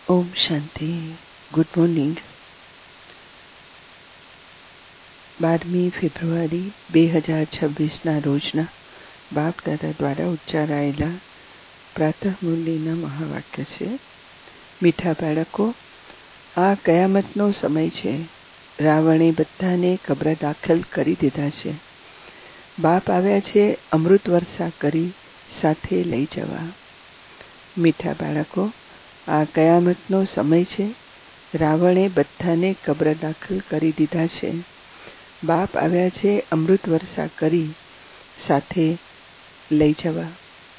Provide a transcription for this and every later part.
ઓમ શાંતિ. Good morning. 12મી ફેબ્રુઆરી 2026ના રોજના બાપ દાદા દ્વારા ઉચ્ચારાયેલા પ્રાતઃ મુરલીના મહાવાક્ય છે. મીઠા બાળકો, આ કયામતનો સમય છે. રાવણે બધાને કબ્ર દાખલ કરી દીધા છે. બાપ આવ્યા છે અમૃત વર્ષા કરી સાથે લઈ જવા. મીઠા બાળકો, આ કયામતનો સમય છે. રાવણે બધાને કબ્ર દાખલ કરી દીધા છે. બાપ આવ્યા છે અમૃત વર્ષા કરી સાથે લઈ જવા.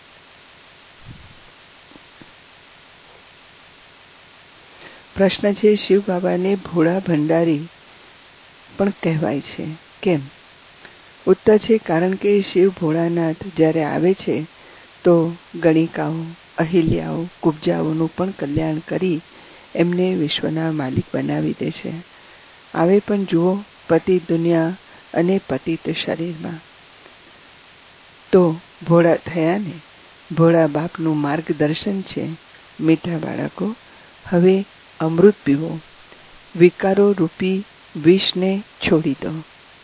પ્રશ્ન છે, શિવ બાબાને ભોળા ભંડારી પણ કહેવાય છે, કેમ? ઉત્તર છે, કારણ કે શિવ ભોળાનાથ જ્યારે આવે છે તો ગણિકાઓ, અહિલ્યાઓ, કુબજાઓનું પણ કલ્યાણ કરી એમને વિશ્વના માલિક બનાવી દે છે. આવે પણ જુઓ, પતિત દુનિયા અને પતિત શરીરમાં. તો ભોળા થયા ને, ભોળા બાપનું માર્ગદર્શન છે. મીઠા બાળકો, હવે અમૃત પીવો. વિકારો રૂપી વિષને છોડી દો.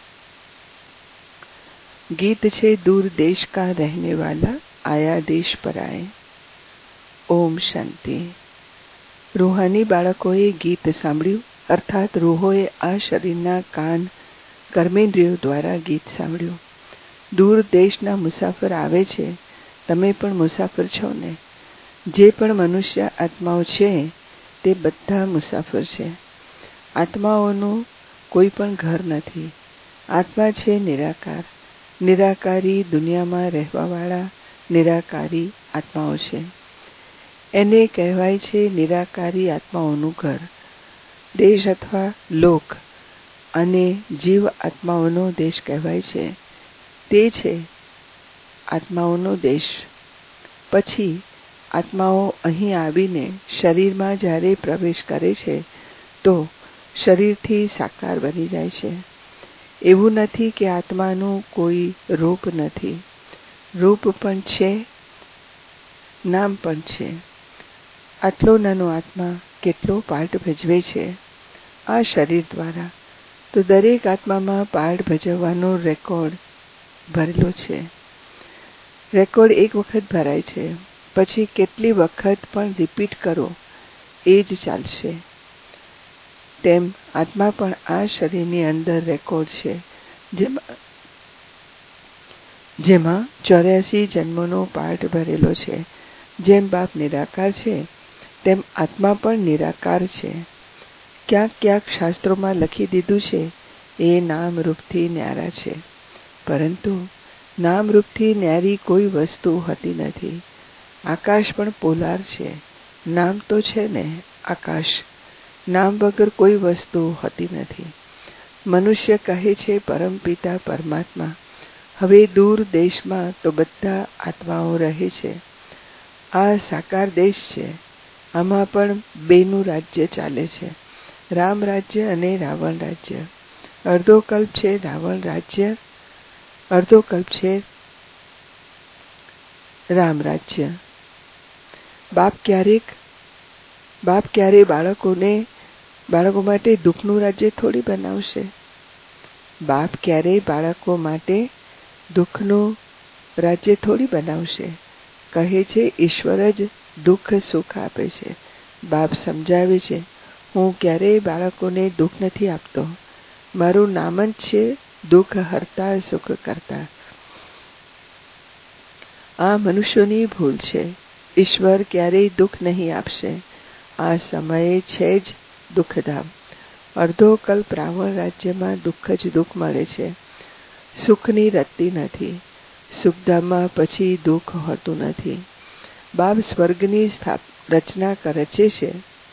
ગીત છે, દૂર દેશ કા રહેને વાલા આયા દેશ પર આए. ઓમ શાંતિ. રૂહાની બાળકોએ ગીત સાંભળ્યું, અર્થાત રૂહોએ આ શરીરના કાન કર્મેન્દ્રિયો દ્વારા ગીત સાંભળ્યું. દૂર દેશના મુસાફર આવે છે. તમે પણ મુસાફર છો ને? જે પણ મનુષ્ય આત્માઓ છે તે બધા મુસાફર છે. આત્માઓનું કોઈ પણ ઘર નથી. આત્મા છે નિરાકાર. નિરાકારી દુનિયામાં રહેવાવાળા નિરાકારી આત્માઓ છે. એને કહેવાય છે નિરાકારી આત્માઓનું ઘર. દેશ અથવા લોક અને જીવ આત્માઓનો દેશ કહેવાય છે. તે છે આત્માઓનો દેશ. પછી આત્માઓ અહીં આવીને શરીરમાં જ્યારે પ્રવેશ કરે છે તો શરીરથી સાકાર બની જાય છે. એવું નથી કે આત્માનું કોઈ રૂપ નથી. રૂપ પણ છે, નામ પણ છે. આટલો નાનો આત્મા કેટલો પાઠ ભજવે છે આ શરીર દ્વારા. તો દરેક આત્મામાં પાઠ ભજવવાનો રેકોર્ડ ભરેલો છે. રેકોર્ડ એક વખત ભરાય છે, પછી કેટલી વખત પણ રિપીટ કરો એ જ ચાલશે. તેમ આત્મા પણ આ શરીરની અંદર રેકોર્ડ છે, જેમાં 84 જન્મોનો પાઠ ભરેલો છે. જેમ બાપ નિરાકાર છે તેમ આત્મા પણ નિરાકાર છે. ક્યાંક ક્યાંક શાસ્ત્રોમાં લખી દીધું છે એ નામ રૂપથી ન્યારા છે, પરંતુ નામ રૂપથી ન્યારી કોઈ વસ્તુ હોતી નથી. આકાશ પણ પોલાર છે. નામ તો છે ને આકાશ. નામ વગર કોઈ વસ્તુ હોતી નથી. મનુષ્ય કહે છે પરમપિતા પરમાત્મા. હવે દૂર દેશમાં તો બધા આત્માઓ રહે છે. આ સાકાર દેશ છે. આમાં પણ બેનું રાજ્ય ચાલે છે, રામ રાજ્ય અને રાવણ રાજ્ય. અડધો કલ્પ છે રાવણ રાજ્ય, અડધો કલ્પ છે રામ રાજ્ય. બાપ ક્યારે બાળકો માટે દુઃખનું રાજ્ય થોડી બનાવશે. બાપ ક્યારે બાળકો માટે દુઃખનું રાજ્ય થોડી બનાવશે. કહે છે ઈશ્વર જ દુઃખ સુખ આપે છે. બાપ સમજાવે છે, હું ક્યારેય બાળકોને દુઃખ નથી આપતો. મારું નામ જ છે દુઃખ હરતા સુખ કરતા. આ મનુષ્યોની ભૂલ છે. ઈશ્વર ક્યારેય દુઃખ નહીં આપશે. આ સમયે છે જ દુઃખધામ. અડધો કલ્પ રાવણ રાજ્યમાં દુઃખ જ દુઃખ મળે છે. સુખની રત્તી નથી. સુખધામમાં પછી દુઃખ હોતું નથી. બાપ સ્વર્ગની રચના રચે છે.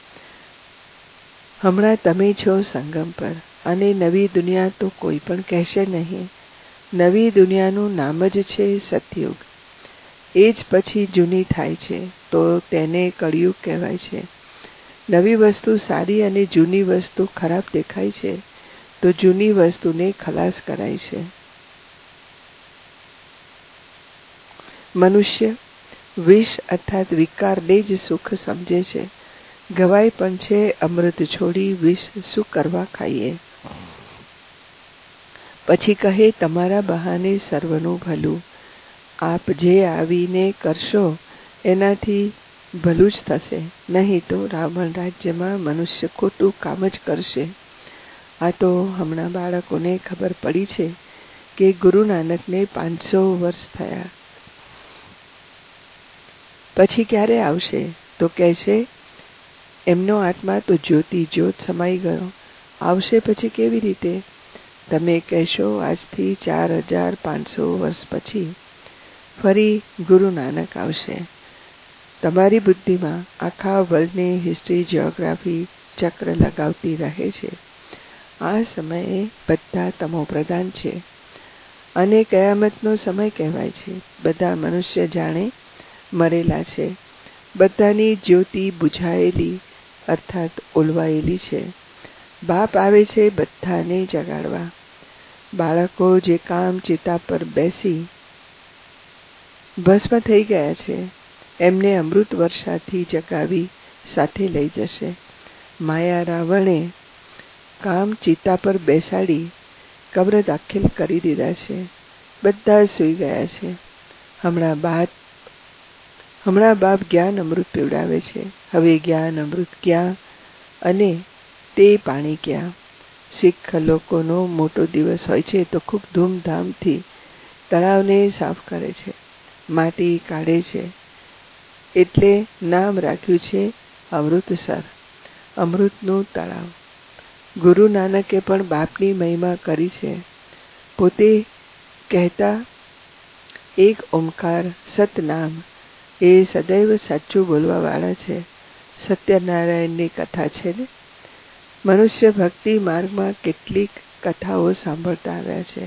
હમણાં તમે છો સંગમ પર, અને નવી દુનિયા તો કોઈ પણ કહેશે નહીં. નવી દુનિયાનું નામ જ છે સતયુગ. એ જ પછી જૂની થાય છે તો તેને કળિયુગ કહેવાય છે. નવી વસ્તુ સારી અને જૂની વસ્તુ ખરાબ દેખાય છે તો જૂની વસ્તુને ખલાસ કરાય છે. મનુષ્ય વિષ અર્થાત વિકારને જ સુખ સમજે છે. ગવાય પણ છે અમૃત છોડી વિષ શું કરવા ખાઈએ. પછી કહે તમારા બહાને સર્વનું ભલું. આપ જે આવીને કરશો એનાથી ભલું જ થશે, નહીં તો રાવણ રાજ્યમાં મનુષ્ય ખોટું કામ જ કરશે. આ તો હમણાં બાળકોને ખબર પડી છે કે ગુરુ નાનકને 500 વર્ષ થયા. પછી ક્યારે આવશે? તો કહેશે એમનો આત્મા તો જ્યોતિ જ્યોત સમાઈ ગયો. આવશે પછી કેવી રીતે? તમે કહેશો આજથી 4500 વર્ષ પછી ફરી ગુરુ નાનક આવશે. તમારી બુદ્ધિમાં આખા વર્લ્ડની હિસ્ટ્રી, જિયોગ્રાફી ચક્ર લગાવતી રહે છે. આ સમયે બધા તમોપ્રધાન છે અને કયામતનો સમય કહેવાય છે. બધા મનુષ્ય જાણે મરેલા છે. બધાની જ્યોતિ બુઝાયેલી અર્થાત ઓલવાયેલી છે. બાપ આવે છે બધાને જગાડવા. બાળકો જે કામ ચિતા પર બેસી ભસ્મ થઈ ગયા છે એમને અમૃત વર્ષાથી જગાવી સાથે લઈ જશે. માયા રાવણે કામ ચિતા પર બેસાડી કબ્ર દાખલ કરી દીધા છે. બધા સૂઈ ગયા છે. હમણાં બાપ જ્ઞાન અમૃત પીવડાવે છે. હવે જ્ઞાન અમૃત ક્યાં અને તે પાણી ક્યાં? શીખ લોકોનો મોટો દિવસ હોય છે તો ખૂબ ધૂમધામથી તળાવને સાફ કરે છે, માટી કાઢે છે. એટલે નામ રાખ્યું છે અમૃતસર, અમૃતનું તળાવ. ગુરુ નાનકે પણ બાપની મહિમા કરી છે. પોતે કહેતા એક ઓમકાર સતનામ એ સદૈવ સાચું બોલવા વાળા છે. સત્યનારાયણની કથા છે ને. મનુષ્ય ભક્તિ માર્ગમાં કેટલીક કથાઓ સાંભળતા આવ્યા છે.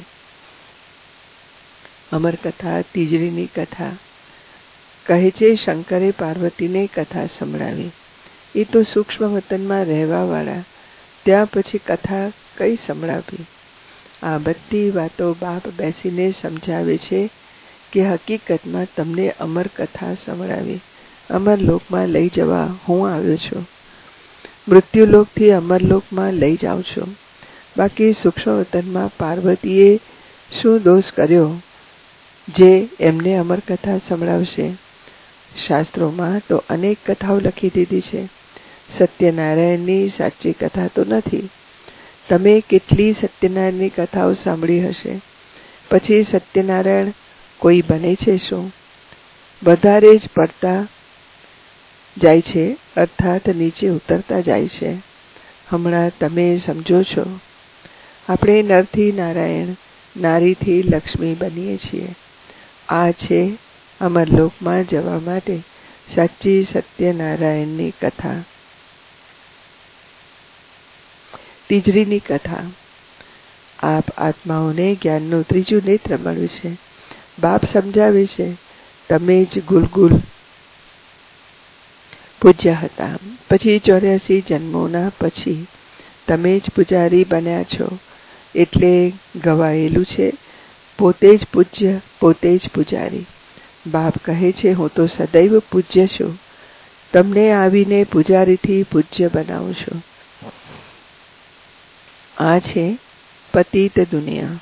અમરકથા, તીજરીની કથા કહે છે શંકરે પાર્વતીને કથા સંભળાવી. એ તો સૂક્ષ્મ વતનમાં રહેવા વાળા, ત્યાં પછી કથા કઈ સંભળાવી? આ બધી વાતો બાપ બેસીને સમજાવે છે કે હકીકતમાં તમને અમર કથા સંભળાવી અમરલોકમાં લઈ જવા હું આવ્યો છું. મૃત્યુલોકથી અમરલોકમાં લઈ જાઉં છું. બાકી સૂક્ષ્મ વતનમાં પાર્વતીએ શું દોષ કર્યો જે એમને અમરકથા સંભળાવશે? શાસ્ત્રોમાં તો અનેક કથાઓ લખી દીધી છે. સત્યનારાયણની સાચી કથા તો નથી. તમે કેટલી સત્યનારાયણની કથાઓ સાંભળી હશે. પછી સત્યનારાયણ કોઈ બને છે શું? વધારે જ પડતા જાય છે અર્થાત નીચે ઉતરતા જાય છે. હમણાં તમે સમજો છો. આપણે નરથી નારાયણ, નારીથી લક્ષ્મી બનીએ છીએ. આ છે અમરલોકમાં જવા માટે સાચી સત્યનારાયણની કથા. તીજરીની કથા. આપ આત્માઓને જ્ઞાનનું ત્રીજું નેત્ર મળ્યું છે. બાપ સમજાવે છે તમે જ ગુલગુલ પૂજ્ય હતા. પછી 84 જન્મોના પછી તમે જ પૂજારી બન્યા છો. એટલે ગવાયેલું છે પોતે જ પૂજ્ય, પોતે જ પૂજારી. બાપ કહે છે હું તો સદૈવ પૂજ્ય છું. તમને આવીને પૂજારીથી પૂજ્ય બનાવું છું. આ છે પતિત દુનિયા.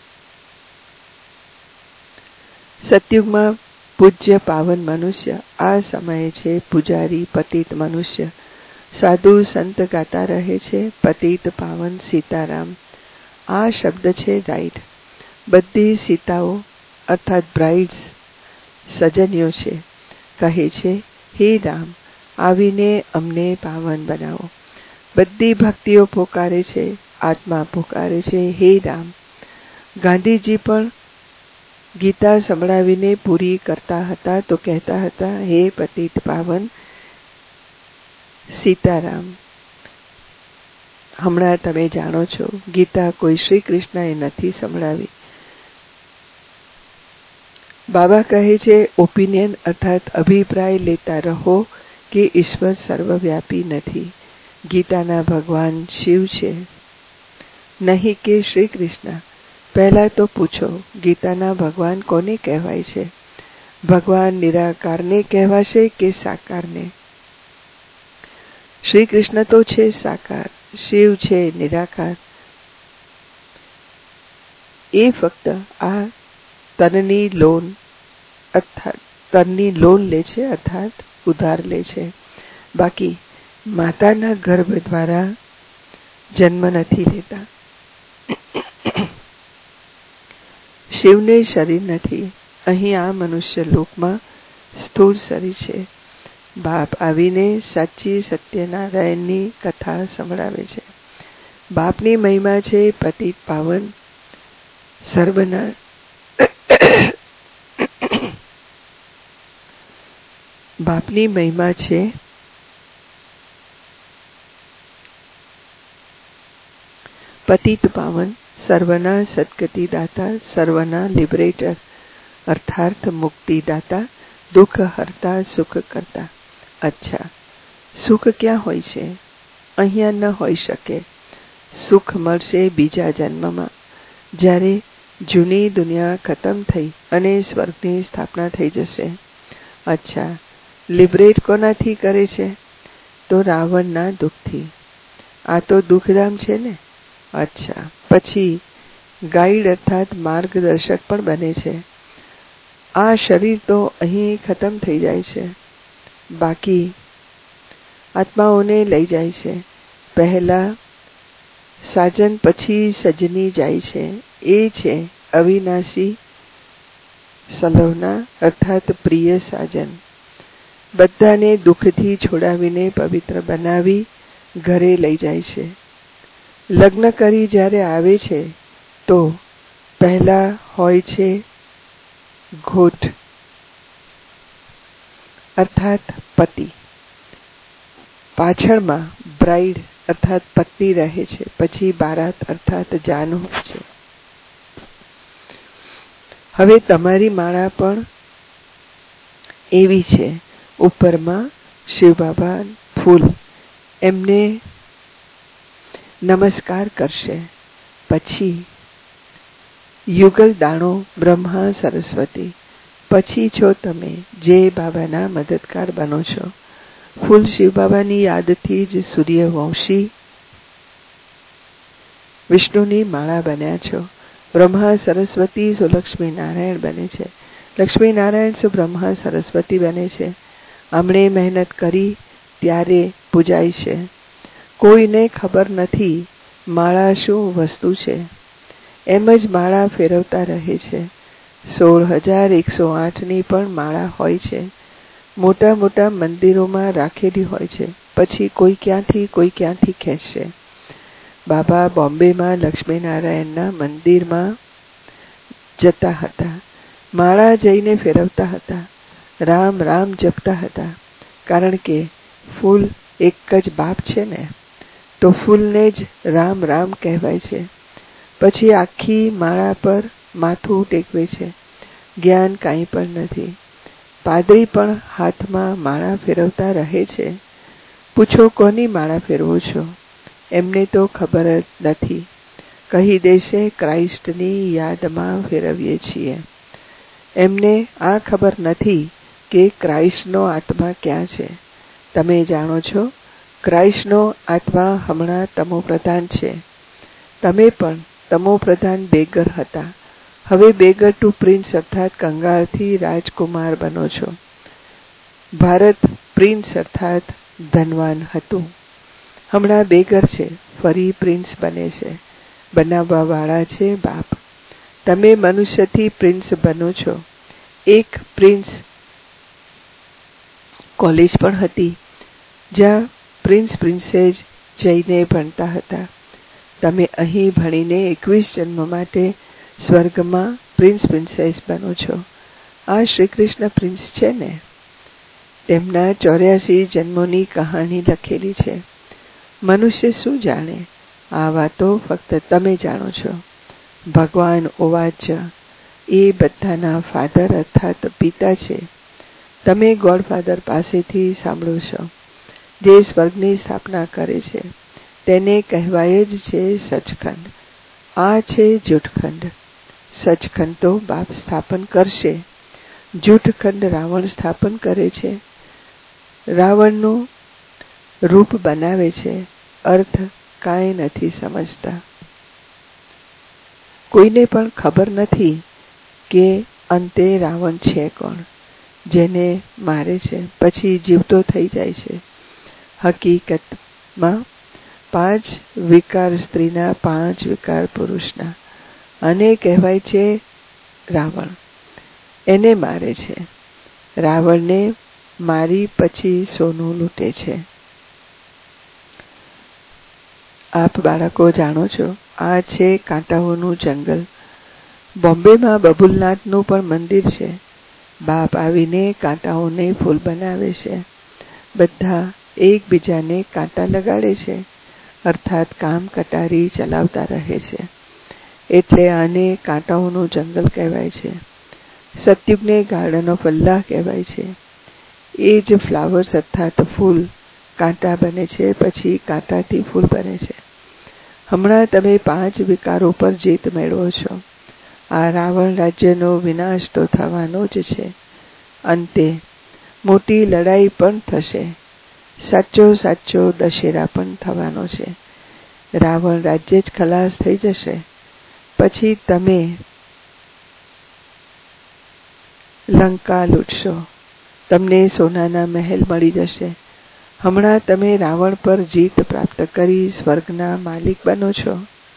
સતયુગમાં પૂજ્ય પાવન મનુષ્ય, આ સમયે છે પૂજારી પતિત મનુષ્ય. સાધુ સંત ગાતા રહે છે પતિત પાવન સીતારામ. આ શબ્દ છે રાઈટ. બધી સીતાઓ અર્થાત બ્રાઇડ્સ સજનીઓ છે. કહે છે હે રામ આવીને અમને પાવન બનાવો. બધી ભક્તિઓ પોકારે છે, આત્મા પોકારે છે હે રામ. ગાંધીજી પણ ગીતા સંભળાવીને પૂરી કરતા હતા તો કહેતા હતા હે પતિત પાવન સીતારામ. હમણાં તમે જાણો છો ગીતા કોઈ શ્રી કૃષ્ણએ નથી સંભળાવી. બાબા કહે છે ઓપિનિયન અર્થાત અભિપ્રાય લેતા રહો કે ઈશ્વર સર્વવ્યાપી નથી. ગીતાના ભગવાન શિવ છે, નહીં કે શ્રી કૃષ્ણ. પહેલા તો પૂછો ગીતાના ભગવાન કોને કહેવાય છે? ભગવાન નિરાકારને કહેવાશે કે સાકારને? શ્રી કૃષ્ણ તો છે સાકાર, શિવ છે નિરાકાર. એ ફક્ત આ તનની લોન અર્થાત તનની લોન લે છે, અર્થાત ઉધાર લે છે. બાકી માતાના ગર્ભ દ્વારા જન્મ નથી લેતા. શિવને શરીર નથી. અહીં આ મનુષ્ય લોકમાં સ્થૂળ શરીર છે. બાપ આવીને સાચી સત્યનારાયણની કથા સંભળાવે છે. બાપની મહિમા છે પતિત પાવન સર્વના બાપની મહિમા છે પતિત પાવન, સર્વના સદગતિ દાતા, સર્વના લિબરેટર અર્થાત મુક્તિદાતા, દુઃખ હરતા, સુખ કરતા. અચ્છા, સુખ ક્યાં હોય છે? અહીંયા ન હોઈ શકે. સુખ મળશે બીજા જન્મમાં, જ્યારે જૂની દુનિયા ખતમ થઈ અને સ્વર્ગની સ્થાપના થઈ જશે. અચ્છા, લિબરેટ કોનાથી કરે છે? તો રાવણના દુઃખથી. આ તો દુઃખધામ છે ને. અચ્છા, પછી ગાઈડ અર્થાત માર્ગદર્શક પણ બને છે. આ શરીર તો અહીં ખતમ થઈ જાય છે. બાકી આત્માઓને લઈ જાય છે. પહેલા સાજન, પછી સજની જાય છે. એ છે અવિનાશી સલવના અર્થાત પ્રિય સાજન. બધાને દુઃખથી છોડાવીને પવિત્ર બનાવી ઘરે લઈ જાય છે. લગ્ન કરી જ્યારે આવે છે તો પહેલા હોય છે ઘોટ અર્થાત પતિ, પાછળમાં બ્રાઇડ અર્થાત પત્ની રહે છે. પછી બારાત અર્થાત જાન હોય છે. હવે તમારી માળા પણ એવી છે. ઉપરમાં શિવ બાબા ફૂલ એમને નમસ્કાર કરશે. પછી યુગલ દાણો બ્રહ્મા સરસ્વતી. પછી છો તમે જે બાબાના મદદગાર બનો છો. ફૂલ શિવ બાબાની યાદથી જ સૂર્યવંશી વિષ્ણુની માળા બન્યા છો. બ્રહ્મા સરસ્વતી સો લક્ષ્મી નારાયણ બને છે. લક્ષ્મી નારાયણ સો બ્રહ્મા સરસ્વતી બને છે. હમણે મહેનત કરી ત્યારે પૂજાય છે. કોઈને ખબર નથી માળા શું વસ્તુ છે. એમ જ માળા ફેરવતા રહે છે. 16,108ની પણ માળા હોય છે. મોટા મોટા મંદિરોમાં રાખેલી હોય છે. પછી કોઈ ક્યાંથી ખેંચશે. બાબા બોમ્બેમાં લક્ષ્મીનારાયણના મંદિરમાં જતા હતા. માળા જઈને ફેરવતા હતા. રામ રામ જપતા હતા. કારણ કે ફૂલ એક જ બાપ છે ને, તો ફૂલને જ રામ રામ કહેવાય છે. પછી આખી માળા પર માથું ટેકવે છે. જ્ઞાન કાંઈ પણ નથી. પાદરી પણ હાથમાં માળા ફેરવતા રહે છે. પૂછો કોની માળા ફેરવો છો? એમને તો ખબર જ નથી. કહી દેશે ક્રાઇસ્ટની યાદમાં ફેરવીએ છીએ. એમને આ ખબર નથી કે ક્રાઇસ્ટનો આત્મા ક્યાં છે. તમે જાણો છો ક્રાઇસ્ટનો આત્મા હમણાં તમોપ્રધાન છે. તમે પણ તમોપ્રધાન બેગર હતા. હવે બેગર ટુ પ્રિન્સ અર્થાત કંગાળથી રાજકુમાર બનો છો. ભારત પ્રિન્સ અર્થાત ધનવાન હતું. હમણાં બેગર છે, ફરી પ્રિન્સ બને છે. બનાવવા વાળા છે બાપ. તમે મનુષ્યથી પ્રિન્સ બનો છો. એક પ્રિન્સ કોલેજ પણ હતી જ્યાં પ્રિન્સેસ જઈને ભણતા હતા. તમે અહીં ભણીને 21 જન્મ માટે સ્વર્ગમાં પ્રિન્સેસ બનો છો. આ શ્રી કૃષ્ણ પ્રિન્સ છે ને, તેમના 84 જન્મોની કહાણી લખેલી છે. મનુષ્ય શું જાણે? આ વાતો ફક્ત તમે જાણો છો. ભગવાન ઓવાચ, એ બધાના ફાધર અર્થાત પિતા છે. તમે ગોડફાધર પાસેથી સાંભળો છો. જે સ્વર્ગની સ્થાપના કરે છે તેને કહેવાય જ છે સચખંડ. આ છે જૂઠખંડ. સચખંડ તો બાપ સ્થાપન કરશે. જૂઠખંડ રાવણ સ્થાપન કરે છે. રાવણનું રૂપ બનાવે છે, અર્થ કાંઈ નથી સમજતા. કોઈને પણ ખબર નથી કે અંતે રાવણ છે કોણ, જેને મારે છે પછી જીવતો થઈ જાય છે. હકીકતમાં 5 વિકાર સ્ત્રીના 5 વિકાર પુરુષના, અને કહેવાય છે રાવણ. એને મારે છે. રાવણને મારી પછી સોનું લૂંટે છે. આપ બાળકો જાણો છો, આ છે કાંટાઓનું જંગલ. બોમ્બેમાં બબુલનાથનું પણ મંદિર છે. બાપ આવીને કાંટાઓને ફૂલ બનાવે છે. બધા એકબીજાને કાંટા લગાડે છે, અર્થાત કામ કટારી ચલાવતા રહે છે. એટલે આને કાંટાઓનું જંગલ કહેવાય છે. સતયુગને ગાર્ડન ઓફ અલ્લાહ કહેવાય છે. એ જ ફ્લાવર્સ અર્થાત ફૂલ કાંટા બને છે, પછી કાંટાથી ફૂલ બને છે. હમણાં તમે 5 વિકારો પર જીત મેળવો છો. આ રાવણ રાજ્યનો વિનાશ તો થવાનો જ છે. અંતે મોટી લડાઈ પણ થશે. સાચો દશેરા પણ થવાનો છે. રાવણ રાજ્ય જ ખલાસ થઈ જશે. પછી તમે લંકા લૂંટશો. તમને સોનાના મહેલ મળી જશે. હમણાં તમે રાવણ પર જીત પ્રાપ્ત કરી સ્વર્ગના માલિક બનો છો.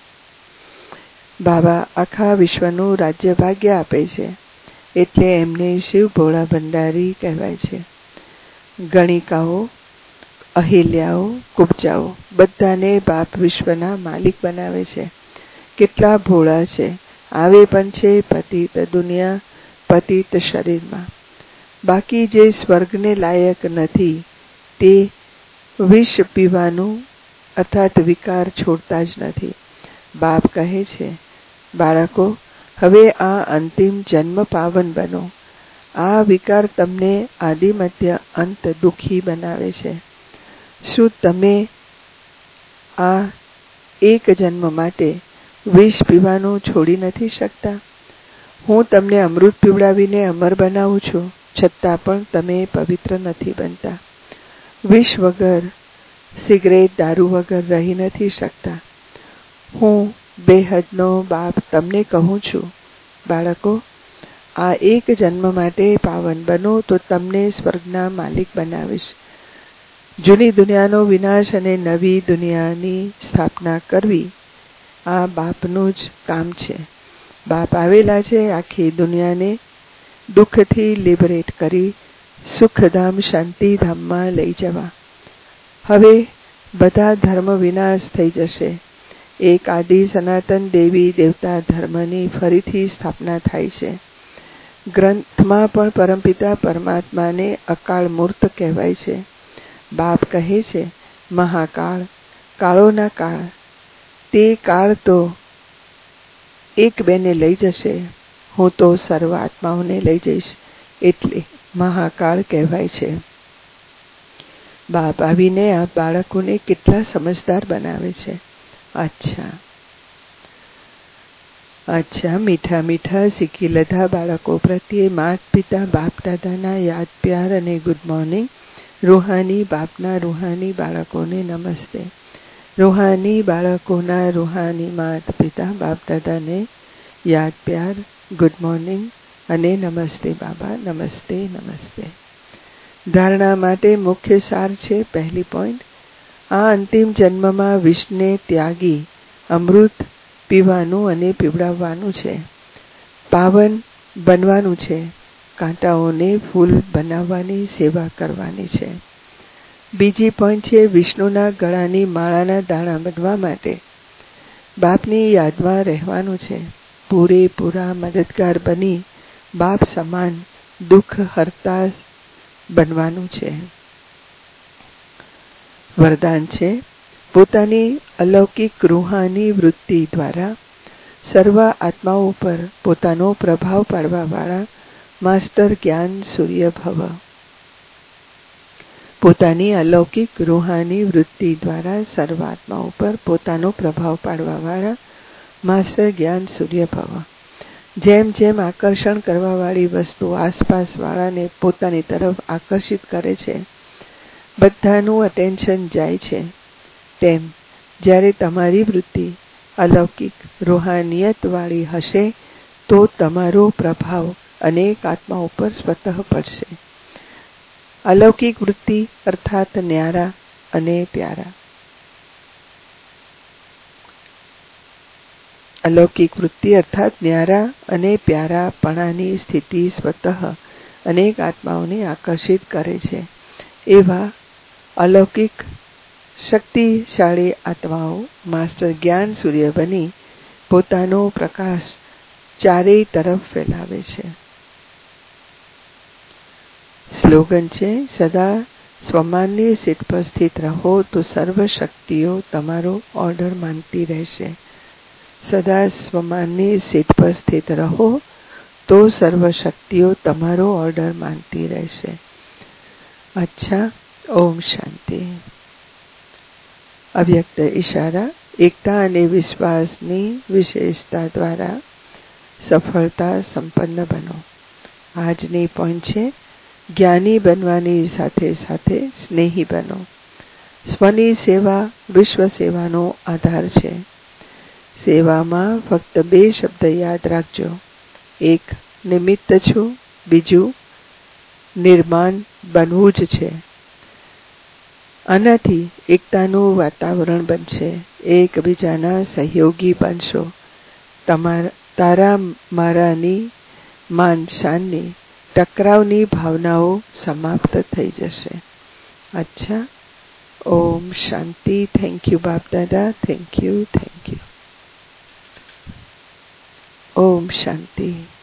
બાબા આખા વિશ્વનું રાજ્ય ભાગ્ય આપે છે, એટલે એમને શિવ ભોળા ભંડારી કહેવાય છે. ગણિકાઓ, અહિલ્યાઓ, કુબજાઓ બધાને બાપ વિશ્વના માલિક બનાવે છે. કેટલા ભોળા છે. આવે પણ છે પતિત દુનિયા, પતિત શરીરમાં. બાકી જે સ્વર્ગને લાયક નથી તે વિષ પીવાનું અર્થાત વિકાર છોડતા જ નથી. બાપ કહે છે, બાળકો હવે આ અંતિમ જન્મ પાવન બનો. આ વિકાર તમને આદિ મધ્ય અંત દુઃખી બનાવે છે. શું તમે આ એક જન્મ માટે વિષ પીવાનું છોડી નથી શકતા? હું તમને અમૃત પીવડાવીને અમર બનાવું છું, છતાં પણ તમે પવિત્ર નથી બનતા. વિષ વગર, સિગરેટ, દારૂ વગર રહી નથી શકતા. હું બેહદનો બાપ તમને કહું છું, બાળકો આ એક જન્મ માટે પાવન બનો તો તમને સ્વર્ગના માલિક બનાવીશ. જૂની દુનિયાનો વિનાશ અને નવી દુનિયાની સ્થાપના કરવી આ બાપનું જ કામ છે. બાપ આવેલા છે આખી દુનિયાને દુઃખથી લિબરેટ કરી સુખધામ શાંતિધામમાં લઈ જવા. હવે બધા ધર્મ વિનાશ થઈ જશે. એક આદિ સનાતન દેવી દેવતા ધર્મની ફરીથી સ્થાપના થાય છે. ગ્રંથમાં પણ પરમપિતા પરમાત્માને અકાળ મૂર્ત કહેવાય છે. બાપ કહે છે, મહાકાળ, કાળોના કાળ, તે કાળ તો એક બેને લઈ જશે. હું તો સર્વ આત્માઓને લઈ જઈશ, એટલે મહાકાળ કહેવાય છે. બાપ આવીને આ બાળકોને કેટલા સમજદાર બનાવે છે. અચ્છા, મીઠા મીઠા શીખી લીધા બાળકો પ્રત્યે માત પિતા બાપ દાદાના યાદ પ્યાર અને ગુડ મોર્નિંગ. રૂહાની બાપના રૂહાની બાળકોને નમસ્તે. રૂહાની બાળકોના રૂહાની માત પિતા બાપ દાદાને યાદ પ્યાર, ગુડ મોર્નિંગ અને નમસ્તે બાબા, નમસ્તે નમસ્તે. ધારણા માટે મુખ્ય સાર છે. પહેલી પોઈન્ટ, આ અંતિમ જન્મમાં વિષને ત્યાગી અમૃત પીવાનું અને પીવડાવવાનું છે. પાવન બનવાનું છે. કાંટાઓને ફૂલ બનાવવાની સેવા કરવાની છે. બીજી પોઈન્ટ છે, વિષ્ણુના ગળાની માળાના દાણા બનવા માટે બાપની યાદમાં રહેવાનું છે. પૂરેપૂરા મદદગાર બની બાપ સમાન દુઃખ હરતા બનવાનું છે. વરદાન છે, પોતાની અલૌકિક રૂહાની વૃત્તિ દ્વારા સર્વ આત્માઓ પર પોતાનો પ્રભાવ પાડવાવાળા માસ્ટર જ્ઞાન સૂર્ય ભવ. પોતાની અલૌકિક રૂહાની વૃત્તિ દ્વારા સર્વ આત્માઓ પર પોતાનો પ્રભાવ પાડવાવાળા માસ્ટર જ્ઞાન સૂર્ય ભવ. જેમ જેમ આકર્ષણ કરવાવાળી વસ્તુ આસપાસવાળાને પોતાની તરફ આકર્ષિત કરે છે, બધાનું અટેન્શન જાય છે, તેમ જ્યારે તમારી વૃત્તિ અલૌકિક રૂહાનિયતવાળી હશે તો તમારો પ્રભાવ અનેક આત્માઓ પર સ્વતઃ પડશે. અલૌકિક વૃત્તિ અર્થાત ન્યારા અને પ્યારા. અલૌકિક વૃત્તિ અર્થાત ન્યારા અને પ્યારાપણાની સ્થિતિ સ્વતઃ અનેક આત્માઓને આકર્ષિત કરે છે. એવા અલૌકિક શક્તિશાળી આત્માઓ માસ્ટર જ્ઞાન સૂર્ય બની પોતાનો પ્રકાશ ચારેય તરફ ફેલાવે છે. સ્લોગન છે, સદા સ્વમાનની સીટ પર સ્થિત રહો તો સર્વ શક્તિઓ તમારો ઓર્ડર માનતી રહેશે. સદા સ્વમાનની સીટ પર સ્થિત રહો તો સર્વ શક્તિઓ તમારો ઓર્ડર માનતી રહેશે. અચ્છા, ઓમ શાંતિ. અવ્યક્ત ઇશારા. એકતા અને વિશ્વાસની વિશેષતા દ્વારા સફળતા સંપન્ન બનો. આજની પોઈન્ટ છે, જ્ઞાની બનવાની સાથે સાથે સ્નેહી બનો. સ્વની સેવા વિશ્વ સેવાનો આધાર છે. સેવામાં ફક્ત 2 શબ્દ યાદ રાખજો. એક, નિમિત્ત છું. બીજું, નિર્માણ બનવું જ છે. આનાથી એકતાનું વાતાવરણ બનશે. એકબીજાના સહયોગી બનશો. તારા મારાની માન શાનની ટકરાવની ભાવનાઓ સમાપ્ત થઈ જશે. અચ્છા, ઓમ શાંતિ. Thank you Bap Dada. Thank you. Om Shanti.